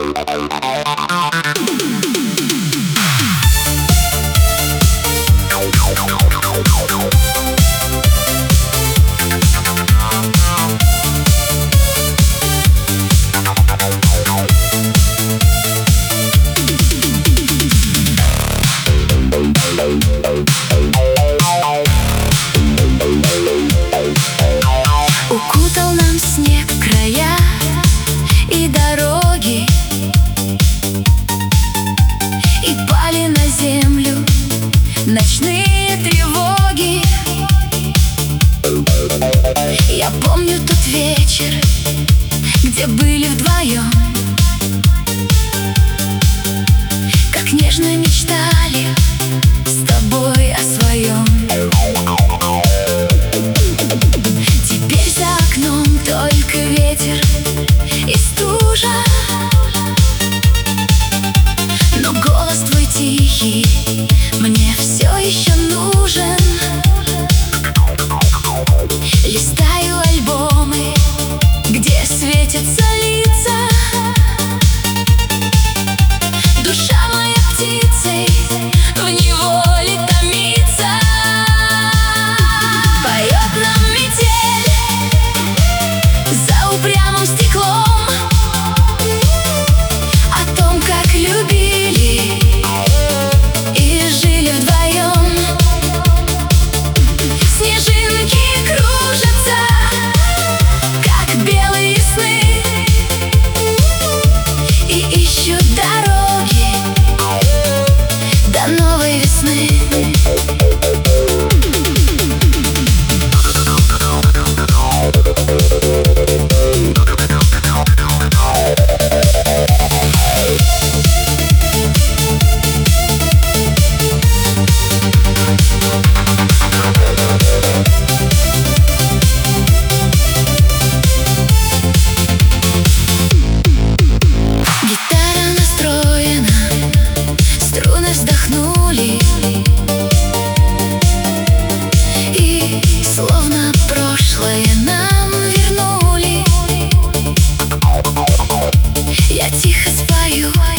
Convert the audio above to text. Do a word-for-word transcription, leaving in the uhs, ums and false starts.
Укутал нам снег края и дороги, и пали на землю ночные тревоги. Я помню тот вечер, где были вдвоем, как нежно мечтали с тобой о своем. Теперь за окном только ветер и стужа, но голос твой тихий мне все еще нужен. Листаю альбомы, где светятся лица. Душа моя птицей в неволе томится. Поет нам метель за упрямым стеклом о том, как любили и жили вдвоем. Снежинки кружатся, как белые сны, и ищут дороги до новой весны. Гитара настроена, струны вздохнули, и словно прошлое нам вернули. Я тихо спою